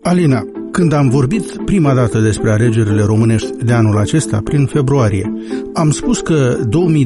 Alina, când am vorbit prima dată despre alegerile românești de anul acesta, prin februarie, am spus că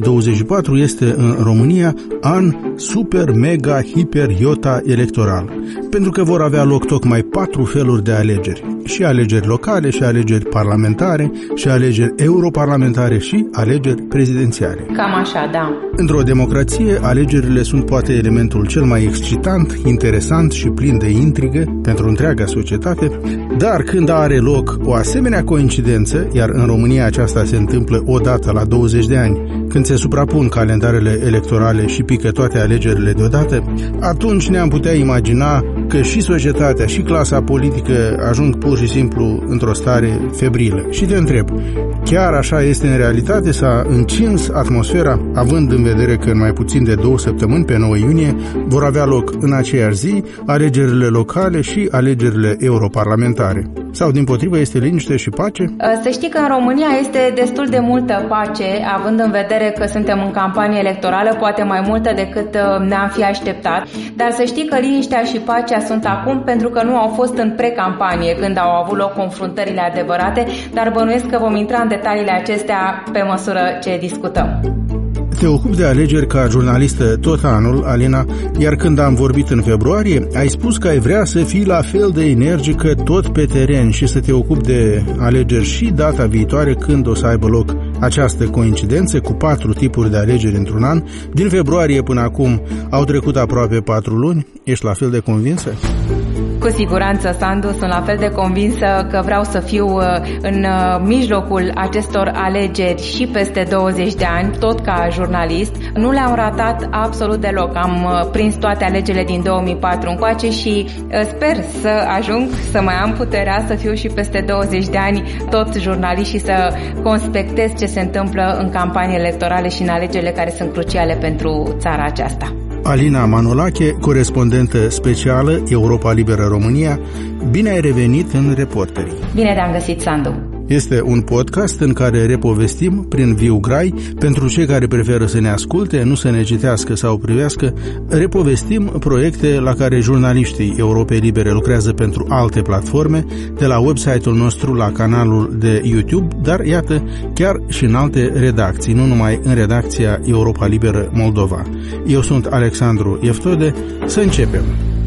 2024 este în România an super, mega, hiper, iota electoral, pentru că vor avea loc tocmai 4 feluri de alegeri. Și alegeri locale, și alegeri parlamentare, și alegeri europarlamentare, și alegeri prezidențiale. Cam așa, da. Într-o democrație, alegerile sunt poate elementul cel mai excitant, interesant și plin de intrigă pentru întreaga societate, dar când are loc o asemenea coincidență, iar în România aceasta se întâmplă o dată la 20 de ani, când se suprapun calendarele electorale și pică toate alegerile deodată, atunci ne-am putea imagina că și societatea și clasa politică ajung pur și simplu într-o stare febrilă. Și te întreb, chiar așa este în realitate? S-a încins atmosfera, având în vedere că în mai puțin de 2 săptămâni, pe 9 iunie, vor avea loc în aceeași zi alegerile locale și alegerile europarlamentare? Sau, dimpotrivă, este liniște și pace? Să știi că în România este destul de multă pace, având în vedere că suntem în campanie electorală, poate mai multă decât ne-am fi așteptat, dar să știi că liniștea și pacea sunt acum pentru că nu au fost în precampanie, când au avut loc confruntările adevărate, dar bănuiesc că vom intra în detaliile acestea pe măsură ce discutăm. Te ocupi de alegeri ca jurnalistă tot anul, Alina, iar când am vorbit în februarie, ai spus că ai vrea să fii la fel de energică tot pe teren și să te ocupi de alegeri și data viitoare, când o să aibă loc această coincidență cu 4 tipuri de alegeri într-un an. Din februarie până acum au trecut aproape 4 luni. Ești la fel de convinsă? Cu siguranță, Sandu, sunt la fel de convinsă că vreau să fiu în mijlocul acestor alegeri și peste 20 de ani, tot ca jurnalist. Nu le-am ratat absolut deloc. Am prins toate alegerile din 2004 încoace și sper să ajung să mai am puterea să fiu și peste 20 de ani tot jurnalist și să conspectez ce se întâmplă în campanii electorale și în alegerile care sunt cruciale pentru țara aceasta. Alina Manolache, corespondentă specială Europa Liberă România, bine ai revenit în Reporterii. Bine te-am găsit, Sandu. Este un podcast în care repovestim prin viu grai, pentru cei care preferă să ne asculte, nu să ne citească sau privească, repovestim proiecte la care jurnaliștii Europei Libere lucrează pentru alte platforme, de la website-ul nostru la canalul de YouTube, dar iată, chiar și în alte redacții, nu numai în redacția Europa Liberă Moldova. Eu sunt Alexandru Eftode, să începem!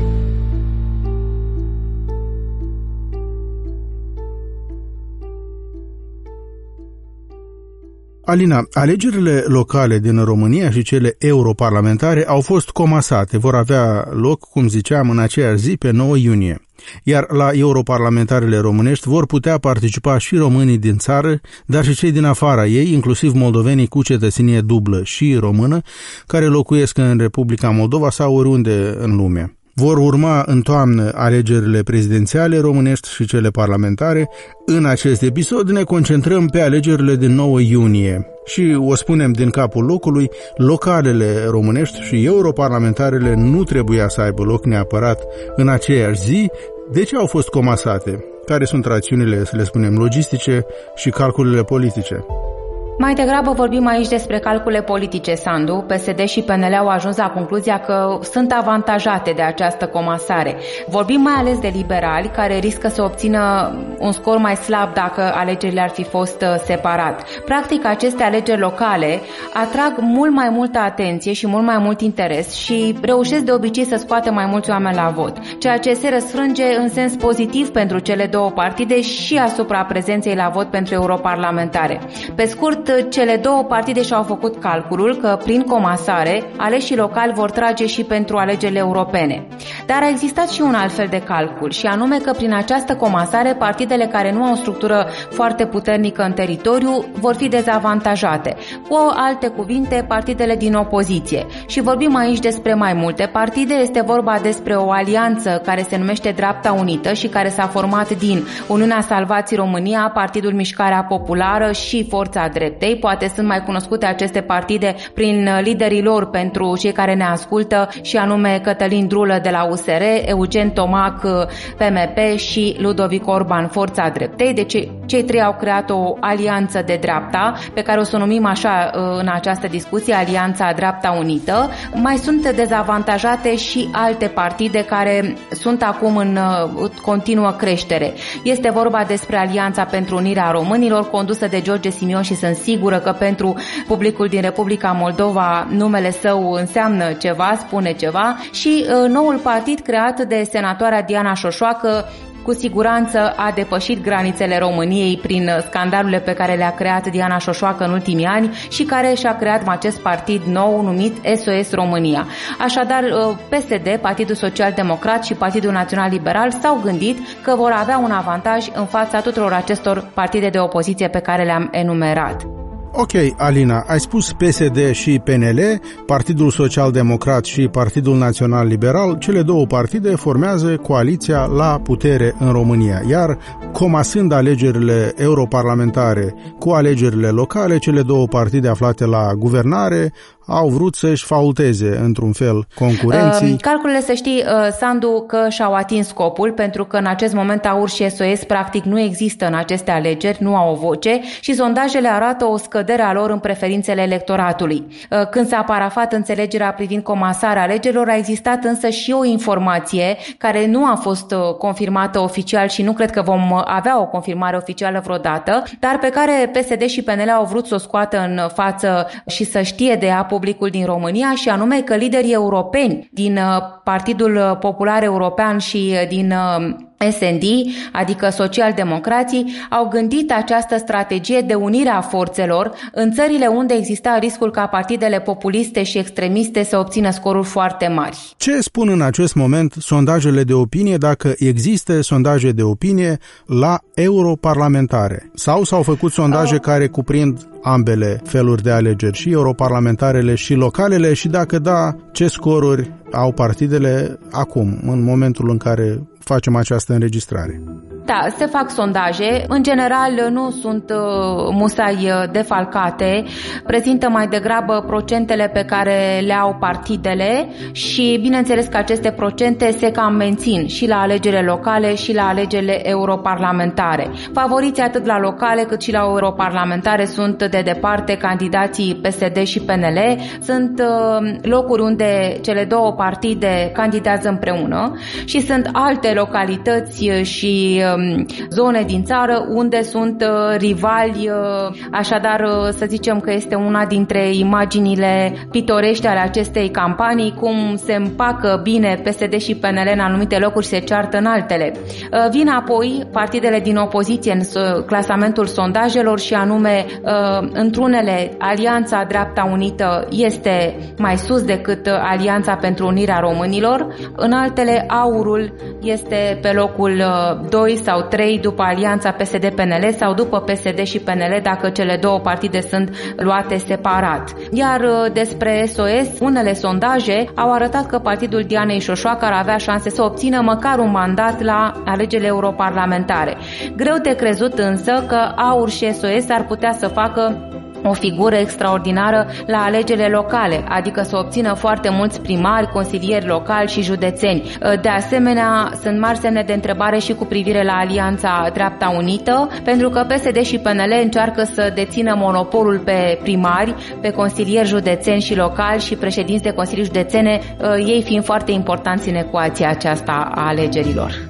Alina, alegerile locale din România și cele europarlamentare au fost comasate, vor avea loc, cum ziceam, în aceeași zi, pe 9 iunie. Iar la europarlamentarele românești vor putea participa și românii din țară, dar și cei din afara ei, inclusiv moldovenii cu cetățenie dublă și română, care locuiesc în Republica Moldova sau oriunde în lume. Vor urma în toamnă alegerile prezidențiale românești și cele parlamentare. În acest episod ne concentrăm pe alegerile din 9 iunie și o spunem din capul locului, localele românești și europarlamentarele nu trebuia să aibă loc neapărat în aceeași zi. De ce au fost comasate? Care sunt rațiunile, să le spunem, logistice și calculele politice? Mai degrabă vorbim aici despre calcule politice, Sandu. PSD și PNL au ajuns la concluzia că sunt avantajate de această comasare. Vorbim mai ales de liberali, care riscă să obțină un scor mai slab dacă alegerile ar fi fost separat. Practic, aceste alegeri locale atrag mult mai multă atenție și mult mai mult interes și reușesc de obicei să scoată mai mulți oameni la vot, ceea ce se răsfrânge în sens pozitiv pentru cele două partide și asupra prezenței la vot pentru europarlamentare. Pe scurt, cele două partide și-au făcut calculul că prin comasare aleșii locali vor trage și pentru alegerile europene. Dar a existat și un alt fel de calcul, și anume că prin această comasare partidele care nu au o structură foarte puternică în teritoriu vor fi dezavantajate. Cu alte cuvinte, partidele din opoziție. Și vorbim aici despre mai multe partide, este vorba despre o alianță care se numește Dreapta Unită și care s-a format din Uniunea Salvați România, Partidul Mișcarea Populară și Forța Dreptului. Dreptei. Poate sunt mai cunoscute aceste partide prin liderii lor pentru cei care ne ascultă, și anume Cătălin Drulă de la USR, Eugen Tomac PMP și Ludovic Orban Forța Dreptei. Deci cei trei au creat o alianță de dreapta, pe care o să o numim așa în această discuție, Alianța Dreapta Unită. Mai sunt dezavantajate și alte partide care sunt acum în continuă creștere. Este vorba despre Alianța pentru Unirea Românilor, condusă de George Simion, și sunt sigură că pentru publicul din Republica Moldova numele său înseamnă ceva, spune ceva, și noul partid creat de senatoarea Diana Șoșoacă cu siguranță a depășit granițele României prin scandalurile pe care le-a creat Diana Șoșoacă în ultimii ani și care și-a creat acest partid nou numit SOS România. Așadar, PSD, Partidul Social Democrat și Partidul Național Liberal s-au gândit că vor avea un avantaj în fața tuturor acestor partide de opoziție pe care le-am enumerat. Ok, Alina, ai spus PSD și PNL, Partidul Social Democrat și Partidul Național Liberal, cele două partide formează coaliția la putere în România, iar comasând alegerile europarlamentare cu alegerile locale, cele două partide aflate la guvernare au vrut să-și faulteze, într-un fel, concurenții. Calculele, să știi, Sandu, că și-au atins scopul, pentru că în acest moment AUR și SOS practic nu există în aceste alegeri, nu au o voce și sondajele arată o scădere a lor în preferințele electoratului. Când s-a parafat înțelegerea privind comasarea alegerilor, a existat însă și o informație care nu a fost confirmată oficial și nu cred că vom avea o confirmare oficială vreodată, dar pe care PSD și PNL au vrut să o scoată în față și să știe de ea publicul din România, și anume că liderii europeni din Partidul Popular European și din SND, adică socialdemocrații, au gândit această strategie de unire a forțelor în țările unde exista riscul ca partidele populiste și extremiste să obțină scoruri foarte mari. Ce spun în acest moment sondajele de opinie, dacă există sondaje de opinie la europarlamentare? Sau s-au făcut sondaje care cuprind ambele feluri de alegeri, și europarlamentarele și localele, și dacă da, ce scoruri au partidele acum, în momentul în care facem această înregistrare? Da, se fac sondaje, în general nu sunt musai defalcate, prezintă mai degrabă procentele pe care le au partidele și bineînțeles că aceste procente se cam mențin și la alegerile locale și la alegerile europarlamentare. Favoriții atât la locale cât și la europarlamentare sunt de departe candidații PSD și PNL, sunt locuri unde cele două partide candidează împreună și sunt alte localități și zone din țară unde sunt rivali, așadar să zicem că este una dintre imaginile pitorești ale acestei campanii, cum se împacă bine PSD și PNL în anumite locuri și se ceartă în altele. Vin apoi partidele din opoziție în clasamentul sondajelor și anume într-unele Alianța Dreapta Unită este mai sus decât Alianța pentru Unirea Românilor, în altele AUR-ul este pe locul 2 sau 3 după Alianța PSD-PNL sau după PSD și PNL dacă cele două partide sunt luate separat. Iar despre SOS, unele sondaje au arătat că partidul Dianei Șoșoacă ar avea șanse să obțină măcar un mandat la alegerile europarlamentare. Greu de crezut însă că AUR și SOS ar putea să facă o figură extraordinară la alegerile locale, adică să obțină foarte mulți primari, consilieri locali și județeni. De asemenea, sunt mari semne de întrebare și cu privire la Alianța Dreapta Unită, pentru că PSD și PNL încearcă să dețină monopolul pe primari, pe consilieri județeni și locali și președinți de consilii județene, ei fiind foarte importanți în ecuația aceasta a alegerilor.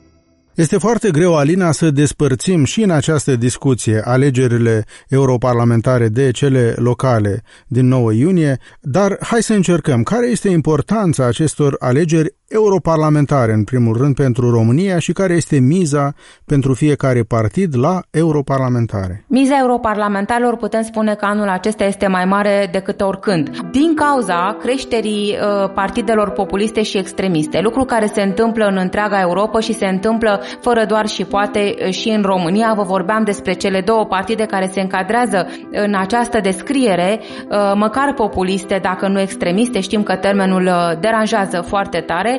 Este foarte greu, Alina, să despărțim și în această discuție alegerile europarlamentare de cele locale din 9 iunie, dar hai să încercăm. Care este importanța acestor alegeri europarlamentare, în primul rând, pentru România și care este miza pentru fiecare partid la europarlamentare? Miza europarlamentarilor putem spune că anul acesta este mai mare decât oricând, din cauza creșterii partidelor populiste și extremiste, lucru care se întâmplă în întreaga Europa și se întâmplă fără doar și poate și în România. Vă vorbeam despre cele două partide care se încadrează în această descriere, măcar populiste, dacă nu extremiste, știm că termenul deranjează foarte tare,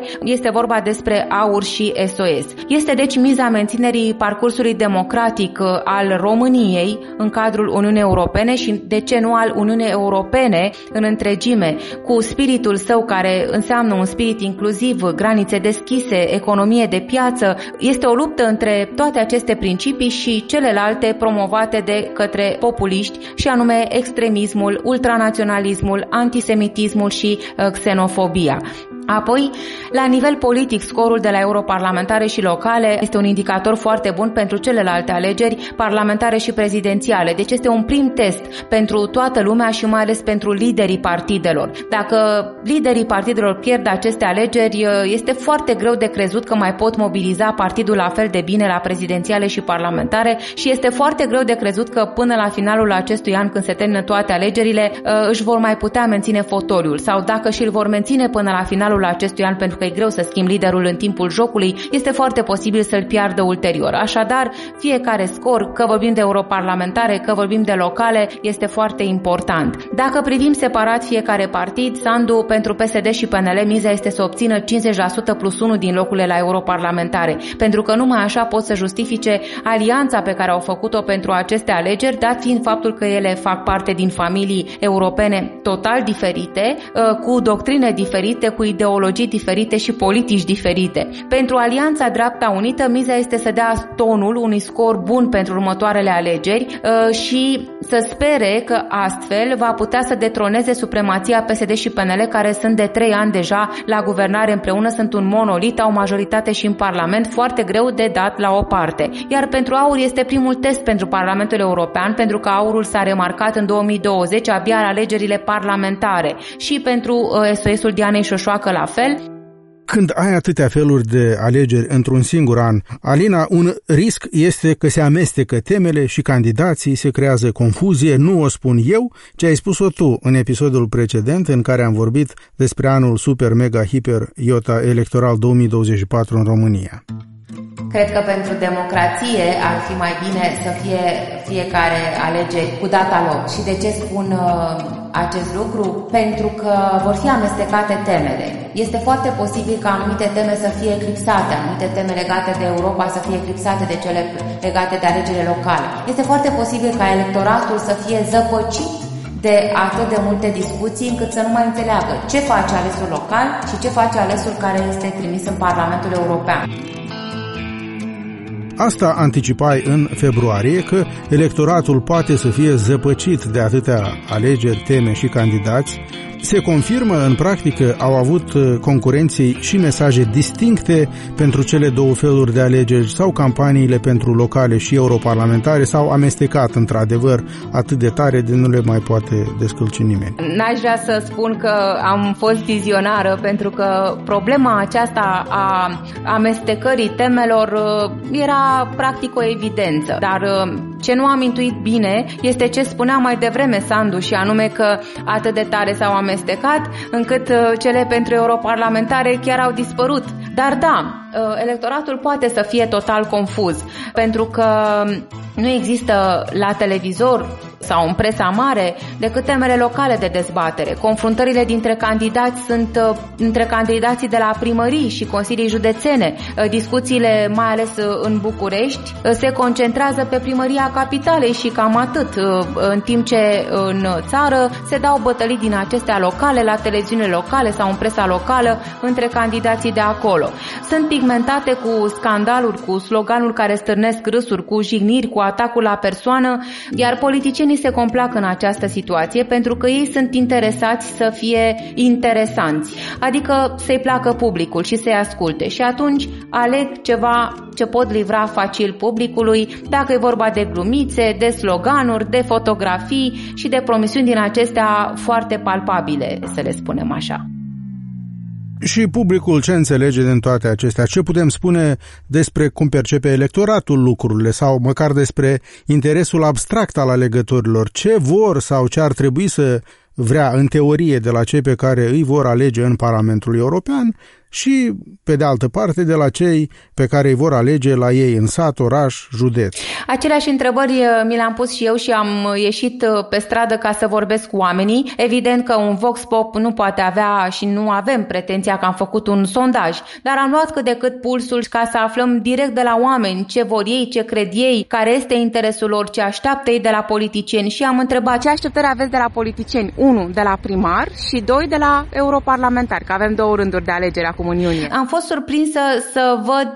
este vorba despre AUR și SOS. Este deci miza menținerii parcursului democratic al României în cadrul Uniunii Europene și, de ce nu, al Uniunii Europene în întregime, cu spiritul său care înseamnă un spirit inclusiv, granițe deschise, economie de piață. Este o luptă între toate aceste principii și celelalte promovate de către populiști, și anume extremismul, ultranaționalismul, antisemitismul și xenofobia. Apoi, la nivel politic, scorul de la europarlamentare și locale este un indicator foarte bun pentru celelalte alegeri parlamentare și prezidențiale. Deci este un prim test pentru toată lumea și mai ales pentru liderii partidelor. Dacă liderii partidelor pierd aceste alegeri, este foarte greu de crezut că mai pot mobiliza partidul la fel de bine la prezidențiale și parlamentare și este foarte greu de crezut că până la finalul acestui an, când se termină toate alegerile, își vor mai putea menține fotoliul, sau dacă și îl vor menține până la finalul acestui an, pentru că e greu să schimbi liderul în timpul jocului, este foarte posibil să-l piardă ulterior. Așadar, fiecare scor, că vorbim de europarlamentare, că vorbim de locale, este foarte important. Dacă privim separat fiecare partid, Sandu, pentru PSD și PNL, miza este să obțină 50% plus 1 din locurile la europarlamentare, pentru că numai așa pot să justifice alianța pe care au făcut-o pentru aceste alegeri, dat fiind faptul că ele fac parte din familii europene total diferite, cu doctrine diferite, cu ideologii diferite și politici diferite. Pentru Alianța Dreapta Unită, miza este să dea tonul unui scor bun pentru următoarele alegeri și să spere că astfel va putea să detroneze supremația PSD și PNL, care sunt de 3 ani deja la guvernare împreună, sunt un monolit, au majoritate și în Parlament, foarte greu de dat la o parte. Iar pentru AUR este primul test pentru Parlamentul European, pentru că AUR-ul s-a remarcat în 2020 abia la alegerile parlamentare, și pentru SOS-ul Dianei Șoșoacă la fel. Când ai atâtea feluri de alegeri într-un singur an, Alina, un risc este că se amestecă temele și candidații, se creează confuzie. Nu o spun eu, ci ai spus-o tu în episodul precedent în care am vorbit despre anul super mega hiper iota electoral 2024 în România. Cred că pentru democrație ar fi mai bine să fie fiecare alegeri cu data lor. Și de ce spun acest lucru? Pentru că vor fi amestecate temele. Este foarte posibil ca anumite teme să fie eclipsate, anumite teme legate de Europa să fie eclipsate de cele legate de alegerile locale. Este foarte posibil ca electoratul să fie zăpăcit de atât de multe discuții încât să nu mai înțeleagă ce face alesul local și ce face alesul care este trimis în Parlamentul European. Asta anticipai în februarie, că electoratul poate să fie zăpăcit de atâtea alegeri, teme și candidați. Se confirmă, în practică au avut concurenții și mesaje distincte pentru cele două feluri de alegeri, sau campaniile pentru locale și europarlamentare s-au amestecat într-adevăr atât de tare de nu le mai poate descălci nimeni. N-aș vrea să spun că am fost vizionară, pentru că problema aceasta a amestecării temelor era practic o evidență. Dar ce nu am intuit bine este ce spunea mai devreme Sandu, și anume că atât de tare s-au amestecat încât cele pentru europarlamentare chiar au dispărut. Dar da, electoratul poate să fie total confuz, pentru că nu există la televizor sau în presa mare decât temele locale de dezbatere. Confruntările dintre candidați sunt între candidații de la primării și consilii județene. Discuțiile, mai ales în București, se concentrează pe primăria capitalei și cam atât, în timp ce în țară se dau bătălii din acestea locale, la televiziune locale sau în presa locală, între candidații de acolo. Sunt pigmentate cu scandaluri, cu sloganuri care stârnesc râsuri, cu jigniri, cu atacul la persoană, iar politicienii se complac în această situație pentru că ei sunt interesați să fie interesanți, adică să-i placă publicul și să-i asculte, și atunci aleg ceva ce pot livra facil publicului, dacă e vorba de glumițe, de sloganuri, de fotografii și de promisiuni din acestea foarte palpabile, să le spunem așa. Și publicul ce înțelege din toate acestea? Ce putem spune despre cum percepe electoratul lucrurile, sau măcar despre interesul abstract al alegătorilor? Ce vor sau ce ar trebui să vrea în teorie de la cei pe care îi vor alege în Parlamentul European și, pe de altă parte, de la cei pe care îi vor alege la ei în sat, oraș, județ. Aceleași întrebări mi le-am pus și eu și am ieșit pe stradă ca să vorbesc cu oamenii. Evident că un Vox Pop nu poate avea și nu avem pretenția că am făcut un sondaj, dar am luat cât de cât pulsul ca să aflăm direct de la oameni ce vor ei, ce cred ei, care este interesul lor, ce așteaptă ei de la politicieni și am întrebat ce așteptări aveți de la politicieni. 1. De la primar și 2. De la europarlamentari, că avem 2 rânduri de alegeri acum în iunie. Am fost surprinsă să văd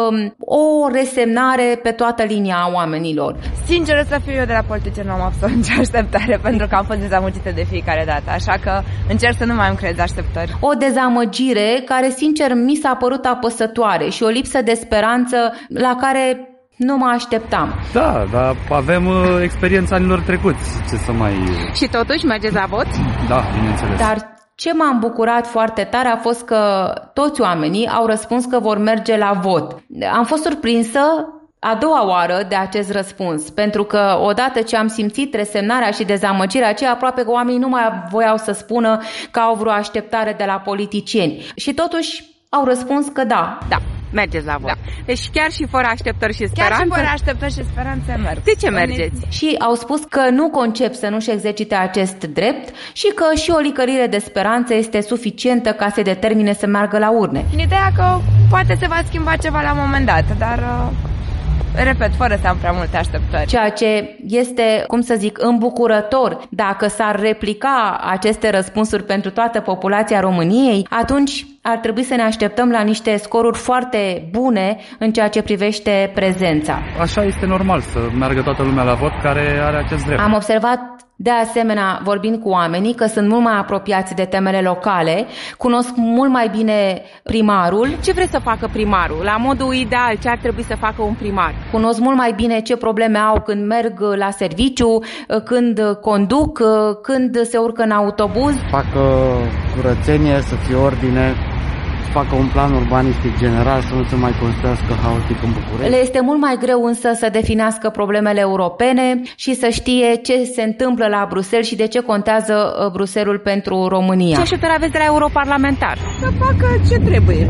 o resemnare pe toată linia a oamenilor. Sincer să fiu, eu de la politicieni nu am absolut nicio așteptare, pentru că am fost dezamăgită de fiecare dată, așa că încerc să nu mai îmi creez așteptări. O dezamăgire care, sincer, mi s-a părut apăsătoare și o lipsă de speranță la care nu mă așteptam. Da, dar avem experiența anilor trecuți. Ce să mai... Și totuși mergeți la vot? Da, bineînțeles. Dar ce m-a îmbucurat foarte tare a fost că toți oamenii au răspuns că vor merge la vot. Am fost surprinsă a doua oară de acest răspuns, pentru că odată ce am simțit resemnarea și dezamăgirea aceea, aproape că oamenii nu mai voiau să spună că au vreo așteptare de la politicieni. Și totuși au răspuns că da. Mergeți la vot. Da. Deci chiar și fără așteptări și speranțe. Chiar și fără așteptări și speranțe merg. De ce mergeți? Și au spus că nu concep să nu-și exercite acest drept și că și o licărire de speranță este suficientă ca să determine să meargă la urne. În ideea că poate se va schimba ceva la un moment dat, dar... repet, fără să am prea multe așteptări. Ceea ce este, îmbucurător, dacă s-ar replica aceste răspunsuri pentru toată populația României, atunci ar trebui să ne așteptăm la niște scoruri foarte bune în ceea ce privește prezența. Așa este normal să meargă toată lumea la vot care are acest drept. Am observat de asemenea, vorbind cu oamenii, că sunt mult mai apropiați de temele locale, cunosc mult mai bine primarul. Ce vrea să facă primarul? La modul ideal, ce ar trebui să facă un primar? Cunosc mult mai bine ce probleme au când merg la serviciu, când conduc, când se urcă în autobuz. Facă curățenie, să fie ordine, facă un plan urbanistic general, să nu se mai construiască haotic în București. Le este mult mai greu însă să definească problemele europene și să știe ce se întâmplă la Bruxelles și de ce contează Bruxelles pentru România. Ce așteptări aveți de la europarlamentar? Să facă ce trebuie,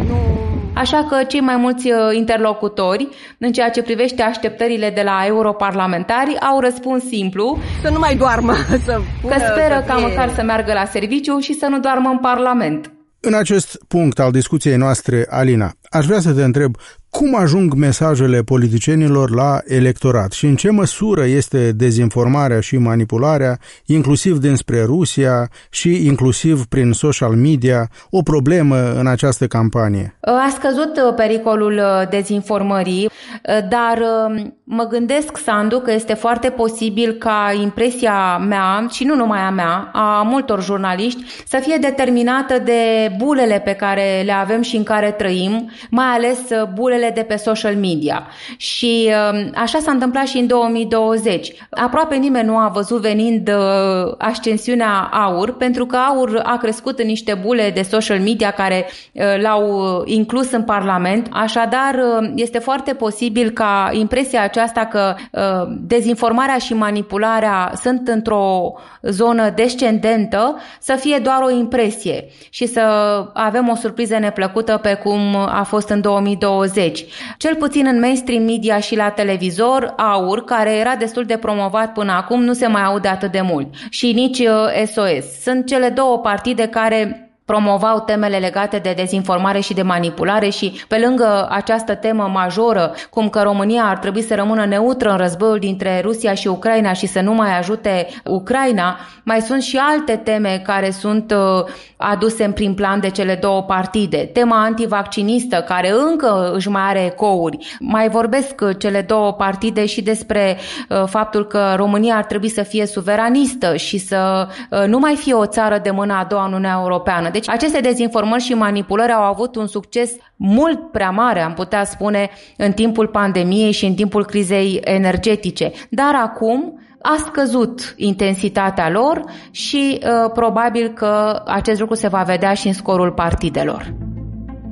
Așa că cei mai mulți interlocutori, în ceea ce privește așteptările de la europarlamentari, au răspuns simplu. Să nu mai doarmă, că speră ca măcar să meargă la serviciu și să nu doarmă în Parlament. În acest punct al discuției noastre, Alina, aș vrea să te întreb cum ajung mesajele politicienilor la electorat și în ce măsură este dezinformarea și manipularea, inclusiv dinspre Rusia și inclusiv prin social media, o problemă în această campanie? A scăzut pericolul dezinformării, dar mă gândesc, Sandu, că este foarte posibil ca impresia mea, și nu numai a mea, a multor jurnaliști, să fie determinată de bulele pe care le avem și în care trăim, mai ales bulele de pe social media. Și așa s-a întâmplat și în 2020. Aproape nimeni nu a văzut venind ascensiunea AUR, pentru că AUR a crescut în niște bule de social media care l-au inclus în Parlament. Așadar, este foarte posibil ca impresia aceasta că dezinformarea și manipularea sunt într-o zonă descendentă să fie doar o impresie și să avem o surpriză neplăcută pe cum a fost în 2020. Cel puțin în mainstream media și la televizor, AUR, care era destul de promovat până acum, nu se mai aude atât de mult. Și nici SOS. Sunt cele două partide care promovau temele legate de dezinformare și de manipulare și pe lângă această temă majoră, cum că România ar trebui să rămână neutră în războiul dintre Rusia și Ucraina și să nu mai ajute Ucraina, mai sunt și alte teme care sunt aduse în prim plan de cele două partide. Tema antivaccinistă, care încă își mai are ecouri. Mai vorbesc cele două partide și despre faptul că România ar trebui să fie suveranistă și să nu mai fie o țară de mâna a doua în Uniunea Europeană. Deci aceste dezinformări și manipulări au avut un succes mult prea mare, am putea spune, în timpul pandemiei și în timpul crizei energetice. Dar acum a scăzut intensitatea lor și probabil că acest lucru se va vedea și în scorul partidelor.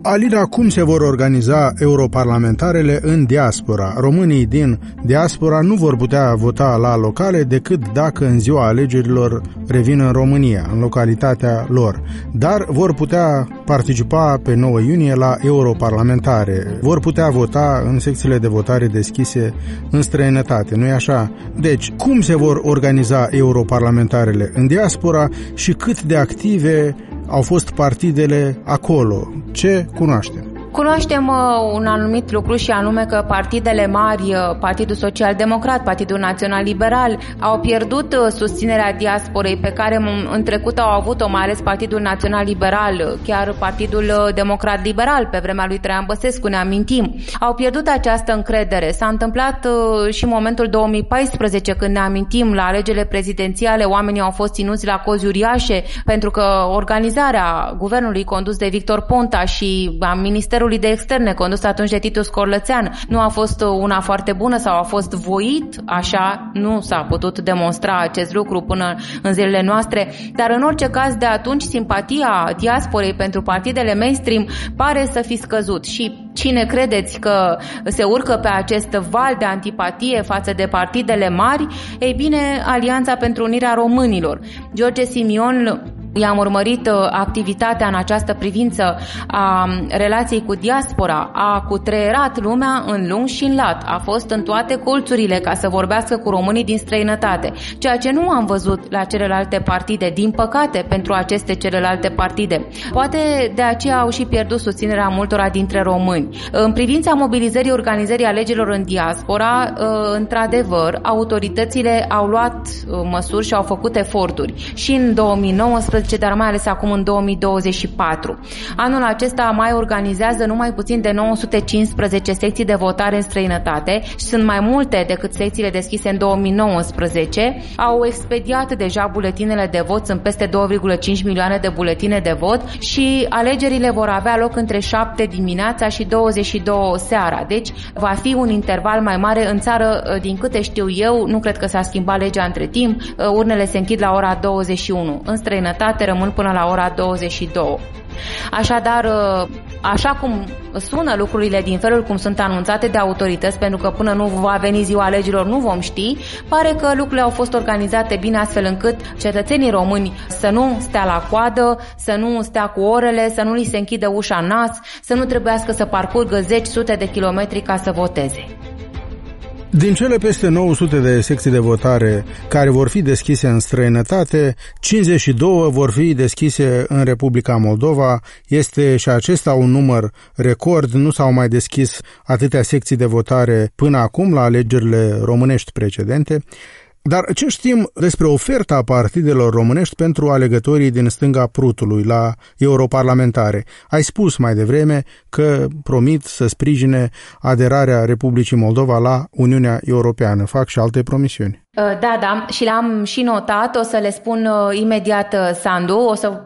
Alina, cum se vor organiza europarlamentarele în diaspora? Românii din diaspora nu vor putea vota la locale decât dacă în ziua alegerilor revin în România, în localitatea lor, dar vor putea participa pe 9 iunie la europarlamentare. Vor putea vota în secțiile de votare deschise în străinătate, nu-i așa? Deci, cum se vor organiza europarlamentarele în diaspora și cât de active au fost partidele acolo? Ce cunoaștem? Cunoaștem un anumit lucru și anume că partidele mari, Partidul Social-Democrat, Partidul Național Liberal, au pierdut susținerea diasporei pe care în trecut au avut-o, mai ales Partidul Național Liberal, chiar Partidul Democrat Liberal, pe vremea lui Traian Băsescu, ne amintim. Au pierdut această încredere. S-a întâmplat și în momentul 2014, când ne amintim, la alegerile prezidențiale, oamenii au fost ținuți la cozi uriașe, pentru că organizarea guvernului condus de Victor Ponta și a Ministerului de Externe, condus atunci de Titu Scorlățean, nu a fost una foarte bună sau a fost voit, așa, nu s-a putut demonstra acest lucru până în zilele noastre, dar în orice caz de atunci simpatia diasporei pentru partidele mainstream pare să fi scăzut și cine credeți că se urcă pe acest val de antipatie față de partidele mari? Ei bine, Alianța pentru Unirea Românilor. George Simion i-am urmărit activitatea în această privință a relației cu diaspora, a cutreierat lumea în lung și în lat, a fost în toate colțurile ca să vorbească cu românii din străinătate, ceea ce nu am văzut la celelalte partide, din păcate pentru aceste celelalte partide. Poate de aceea au și pierdut susținerea multora dintre români. În privința mobilizării organizării alegerilor în diaspora, într-adevăr, autoritățile au luat măsuri și au făcut eforturi și în 2019, dar mai ales acum în 2024. Anul acesta mai organizează numai puțin de 915 secții de votare în străinătate și sunt mai multe decât secțiile deschise în 2019. Au expediat deja buletinele de vot, sunt peste 2,5 milioane de buletine de vot și alegerile vor avea loc între 7 dimineața și 22 seara. Deci va fi un interval mai mare în țară, din câte știu eu, nu cred că s-a schimbat legea între timp, urnele se închid la ora 21. În străinătate rămân până la ora 22. Așadar, așa cum sună lucrurile din felul cum sunt anunțate de autorități, pentru că până nu va veni ziua alegerilor nu vom ști, pare că lucrurile au fost organizate bine astfel încât cetățenii români să nu stea la coadă, să nu stea cu orele, să nu li se închidă ușa în nas, să nu trebuiască să parcurgă zeci, sute de kilometri ca să voteze. Din cele peste 900 de secții de votare care vor fi deschise în străinătate, 52 vor fi deschise în Republica Moldova. Este și acesta un număr record, nu s-au mai deschis atâtea secții de votare până acum la alegerile românești precedente. Dar ce știm despre oferta partidelor românești pentru alegătorii din stânga Prutului la europarlamentare? Ai spus mai devreme că promit să sprijine aderarea Republicii Moldova la Uniunea Europeană. Fac și alte promisiuni. Da, și le-am și notat, o să le spun imediat, Sandu,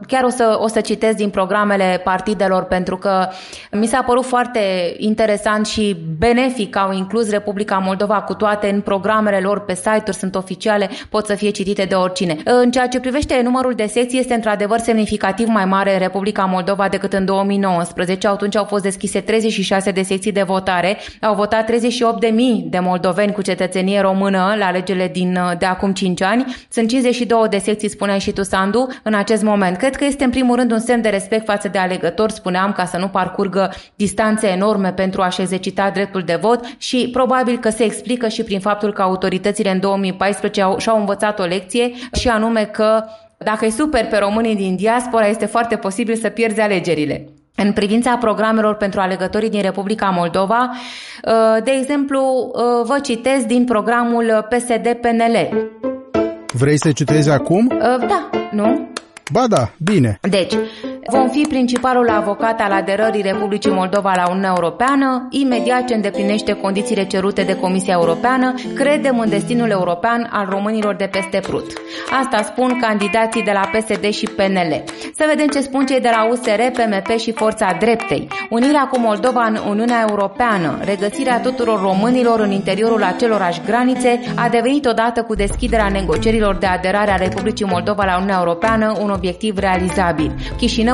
o să citesc din programele partidelor, pentru că mi s-a părut foarte interesant și benefic că au inclus Republica Moldova cu toate în programele lor pe site-uri, sunt oficiale, pot să fie citite de oricine. În ceea ce privește numărul de secții, este într-adevăr semnificativ mai mare în Republica Moldova decât în 2019, atunci au fost deschise 36 de secții de votare, au votat 38.000 de moldoveni cu cetățenie română la alegerile de acum 5 ani. Sunt 52 de secții, spuneai și tu, Sandu, în acest moment. Cred că este în primul rând un semn de respect față de alegători, spuneam, ca să nu parcurgă distanțe enorme pentru a-și exercita dreptul de vot și probabil că se explică și prin faptul că autoritățile în 2014 și-au învățat o lecție și anume că dacă îi superi pe românii din diaspora, este foarte posibil să pierzi alegerile. În privința programelor pentru alegătorii din Republica Moldova, de exemplu, vă citesc din programul PSD-PNL. Vrei să citezi acum? Da, nu? Ba da, bine. Deci, vom fi principalul avocat al aderării Republicii Moldova la Uniunea Europeană, imediat ce îndeplinește condițiile cerute de Comisia Europeană, credem în destinul european al românilor de peste Prut. Asta spun candidații de la PSD și PNL. Să vedem ce spun cei de la USR, PMP și Forța Dreptei. Unirea cu Moldova în Uniunea Europeană, regăsirea tuturor românilor în interiorul acelorași granițe, a devenit odată cu deschiderea negocierilor de aderare a Republicii Moldova la Uniunea Europeană un obiectiv realizabil. Chișinău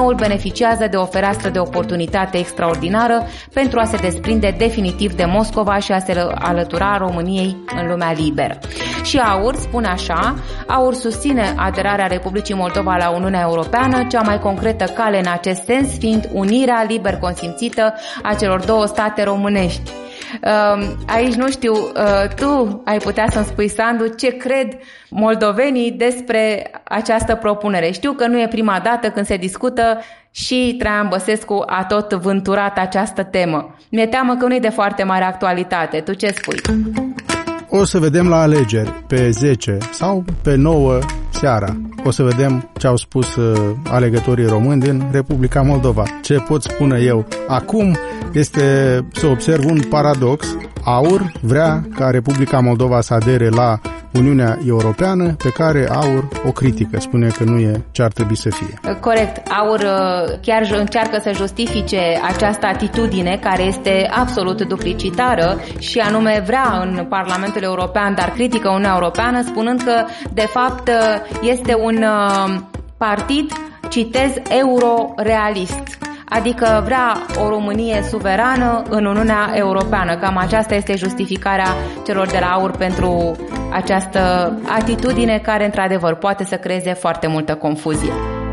PNL-ul beneficiază de o fereastră de oportunitate extraordinară pentru a se desprinde definitiv de Moscova și a se alătura României în lumea liberă. Și AUR spune așa: AUR susține aderarea Republicii Moldova la Uniunea Europeană, cea mai concretă cale în acest sens fiind unirea liber consimțită a celor două state românești. Aici nu știu, tu ai putea să-mi spui, Sandu, ce cred moldovenii despre această propunere. Știu că nu e prima dată când se discută și Traian Băsescu a tot vânturat această temă. Mi-e teamă că nu e de foarte mare actualitate. Tu ce spui? O să vedem la alegeri pe 10 sau pe 9 seara. O să vedem ce au spus alegătorii români din Republica Moldova. Ce pot spune eu acum este să observ un paradox. AUR vrea ca Republica Moldova să adere la Uniunea Europeană, pe care AUR o critică, spune că nu e ce ar trebui să fie. Corect. AUR chiar încearcă să justifice această atitudine care este absolut duplicitară și anume vrea în Parlamentul European, dar critică Uniunea Europeană, spunând că de fapt este un partid, citez, eurorealist. Adică vrea o Românie suverană în Uniunea Europeană. Cam aceasta este justificarea celor de la AUR pentru această atitudine care, într-adevăr, poate să creeze foarte multă confuzie.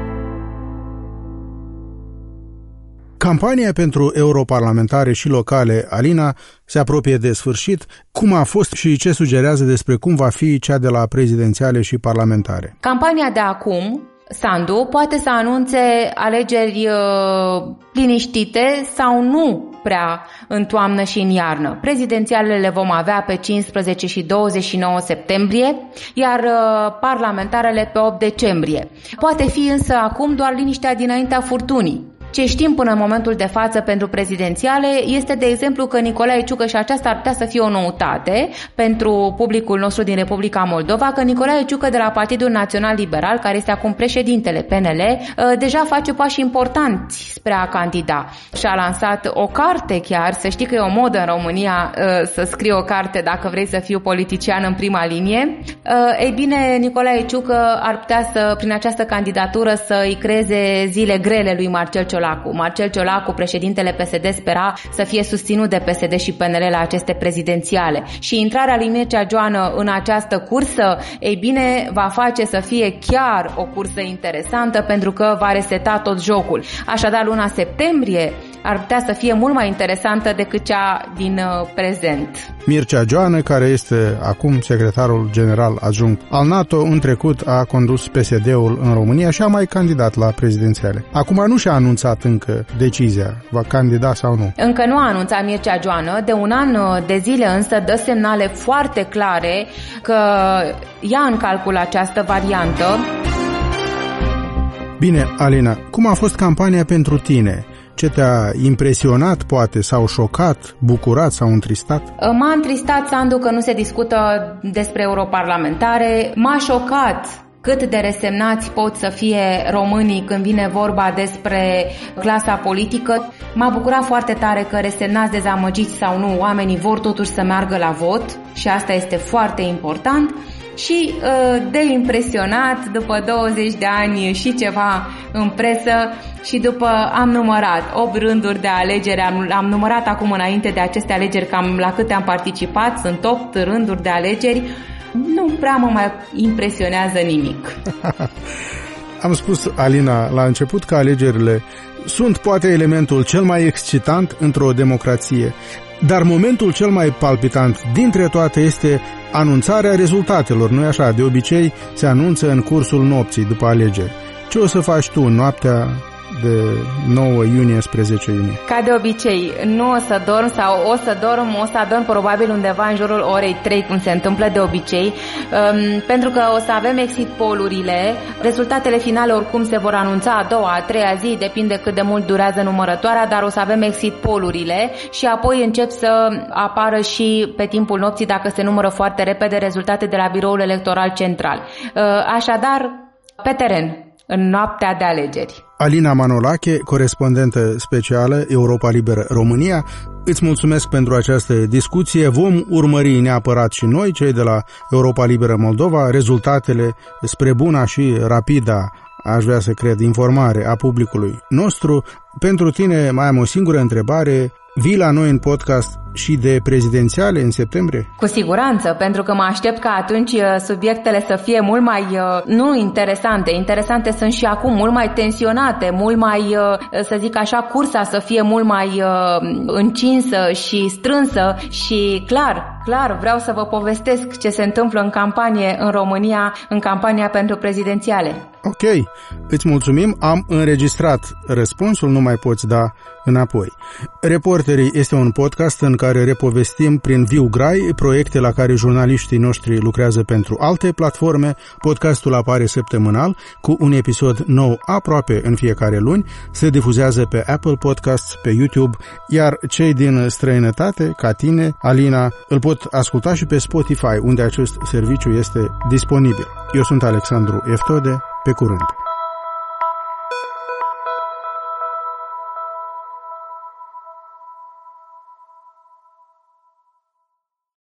Campania pentru europarlamentare și locale, Alina, se apropie de sfârșit. Cum a fost și ce sugerează despre cum va fi cea de la prezidențiale și parlamentare? Campania de acum, Sandu, poate să anunțe alegeri liniștite sau nu prea în toamnă și în iarnă. Prezidențialele le vom avea pe 15 și 29 septembrie, iar parlamentarele pe 8 decembrie. Poate fi însă acum doar liniștea dinaintea furtunii. Ce știm până în momentul de față pentru prezidențiale este, de exemplu, că Nicolae Ciucă, și aceasta ar putea să fie o noutate pentru publicul nostru din Republica Moldova, că Nicolae Ciucă de la Partidul Național Liberal, care este acum președintele PNL, deja face pași importanți spre a candida. Și-a lansat o carte chiar, să știi că e o modă în România să scrii o carte dacă vrei să fii politician în prima linie. Ei bine, Nicolae Ciucă ar putea să, prin această candidatură, să îi creeze zile grele lui Marcel Ciolacu. Marcel Ciolacu, președintele PSD, spera să fie susținut de PSD și PNL la aceste prezidențiale. Și intrarea lui Mircea Joană în această cursă, ei bine, va face să fie chiar o cursă interesantă, pentru că va reseta tot jocul. Așadar, luna septembrie ar putea să fie mult mai interesantă decât cea din prezent. Mircea Joană, care este acum secretarul general adjunct al NATO, în trecut a condus PSD-ul în România și a mai candidat la prezidențiale. Acum nu și-a anunțat încă decizia, va candida sau nu. Încă nu a anunțat Mircea Joană, de un an de zile însă dă semnale foarte clare că ia în calcul această variantă. Bine, Alina, cum a fost campania pentru tine? Ce te-a impresionat, poate, sau șocat, bucurat sau întristat? M-a întristat, Sandu, că nu se discută despre europarlamentare. M-a șocat cât de resemnați pot să fie românii când vine vorba despre clasa politică. M-a bucurat foarte tare că resemnați, dezamăgiți sau nu, oamenii vor totuși să meargă la vot și asta este foarte important. Și de impresionat, după 20 de ani și ceva în presă și după, am numărat 8 rânduri de alegeri, am numărat acum înainte de aceste alegeri cam la câte am participat, sunt 8 rânduri de alegeri, nu prea mă mai impresionează nimic. Am spus, Alina, la început că alegerile sunt poate elementul cel mai excitant într-o democrație, dar momentul cel mai palpitant dintre toate este anunțarea rezultatelor, nu-i așa? De obicei se anunță în cursul nopții după alegeri. Ce o să faci tu în noaptea de 9 iunie spre 10 iunie? Ca de obicei, nu o să dorm sau o să adorm probabil undeva în jurul orei 3, cum se întâmplă de obicei, pentru că o să avem exit poll-urile, rezultatele finale oricum se vor anunța a doua, a treia zi, depinde cât de mult durează numărătoarea, dar o să avem exit poll-urile și apoi încep să apară și pe timpul nopții, dacă se numără foarte repede, rezultate de la Biroul Electoral Central. Așadar, pe teren, în noaptea de alegeri. Alina Manolache, corespondentă specială Europa Liberă România, îți mulțumesc pentru această discuție. Vom urmări neapărat și noi, cei de la Europa Liberă Moldova, rezultatele spre buna și rapida aș vrea să cred, informare a publicului nostru. Pentru tine mai am o singură întrebare. Vii la noi în podcast și de prezidențiale în septembrie? Cu siguranță, pentru că mă aștept ca atunci subiectele să fie mult mai, nu interesante sunt și acum, mult mai tensionate, mult mai, să zic așa, cursa să fie mult mai încinsă și strânsă și clar, vreau să vă povestesc ce se întâmplă în campanie în România, în campania pentru prezidențiale. Ok, îți mulțumim, am înregistrat răspunsul, nu mai poți da înapoi. Reporterii este un podcast în care repovestim prin viu grai proiecte la care jurnaliștii noștri lucrează pentru alte platforme. Podcastul apare săptămânal cu un episod nou aproape în fiecare luni, se difuzează pe Apple Podcasts, pe YouTube, iar cei din străinătate, ca tine, Alina, îl pot asculta și pe Spotify, unde acest serviciu este disponibil. Eu sunt Alexandru Eftode, pe curând!